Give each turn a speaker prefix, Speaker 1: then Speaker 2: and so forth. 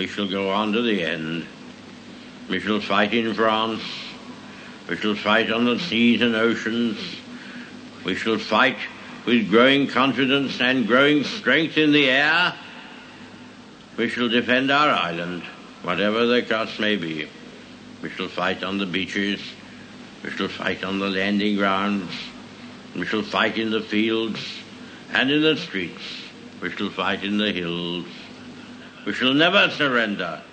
Speaker 1: We shall go on to the end. We shall fight in France. We shall fight on the seas and oceans. We shall fight with growing confidence and growing strength in the air. We shall defend our island, whatever the cost may be. We shall fight on the beaches. We shall fight on the landing grounds. We shall fight in the fields and in the streets. We shall fight in the hills. We shall never surrender.